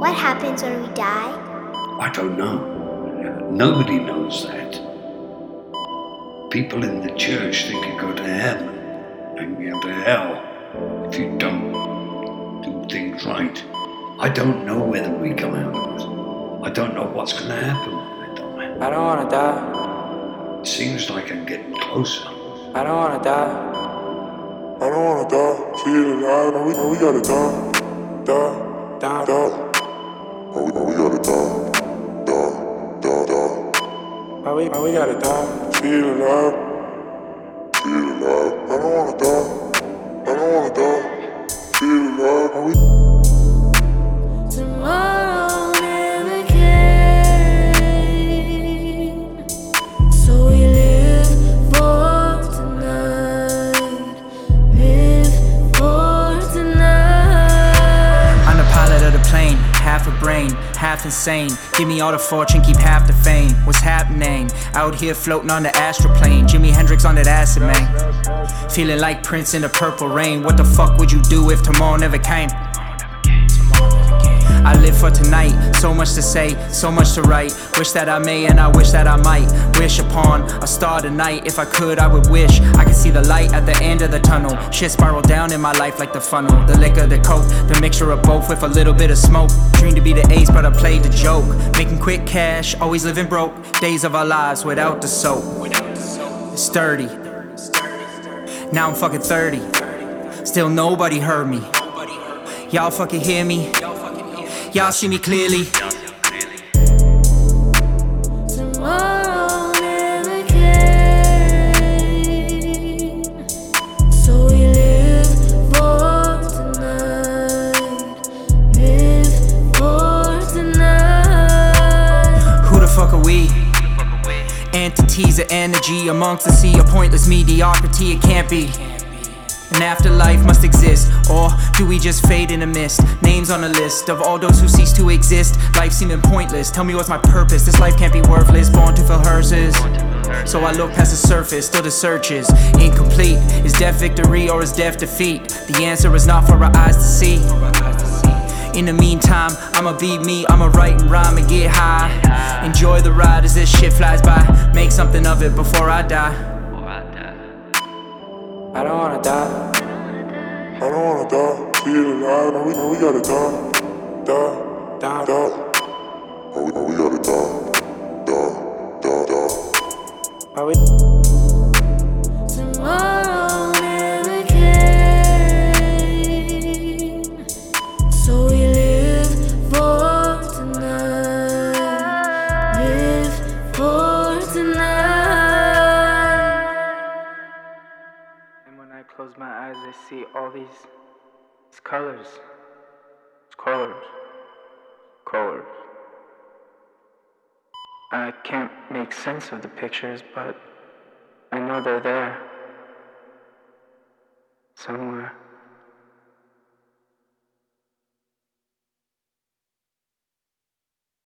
What happens when we die? I don't know. Nobody knows that. People in the church think you go to heaven and you go to hell if you don't do things right. I don't know whether we come out of it. I don't know what's going to happen when I die. I don't wanna die. It seems like I'm getting closer. I don't wanna die. I don't wanna die, feel alive, and we gotta die, die, die, die. We gotta die, die, die, die. We gotta die, feel alive, feel alive. I don't wanna die, I don't wanna die, feel alive, and we. Tomorrow never came, so we live for tonight, live for tonight. I'm the pilot of the plane, half a brain, half insane. Give me all the fortune, keep half the fame. What's happening? Out here floating on the astroplane. Jimi Hendrix on that acid, man. Feeling like Prince in the purple rain. What the fuck would you do if tomorrow never came? I live for tonight, so much to say, so much to write. Wish that I may and I wish that I might. Wish upon a star tonight. If I could, I would wish I could see the light at the end of the tunnel. Shit spiraled down in my life like the funnel. The liquor, the coke, the mixture of both with a little bit of smoke. Dream to be the ace, but I played the joke. Making quick cash, always living broke. Days of our lives without the soap. It's 30. Now I'm fucking 30. Still nobody heard me. Y'all fucking hear me? Y'all see me clearly. Tomorrow never came, so we live for tonight, live for tonight. Who the fuck are we? Entities of energy amongst the sea of pointless mediocrity. It can't be. An afterlife must exist, or do we just fade in a mist? Names on a list of all those who cease to exist. Life seeming pointless, tell me what's my purpose? This life can't be worthless, born to fill hearses. So I look past the surface, still the search is incomplete. Is death victory or is death defeat? The answer is not for our eyes to see. In the meantime, I'ma be me, I'ma write and rhyme and get high. Enjoy the ride as this shit flies by. Make something of it before I die. I don't wanna die. I don't wanna die, feel alive, and we gotta die, die, die, die. We gotta die, die, die, die. Tomorrow never came, so we live for tonight, live for tonight. And when I close my eyes, I see all these colors. It's colors. Colors. I can't make sense of the pictures, but I know they're there. Somewhere.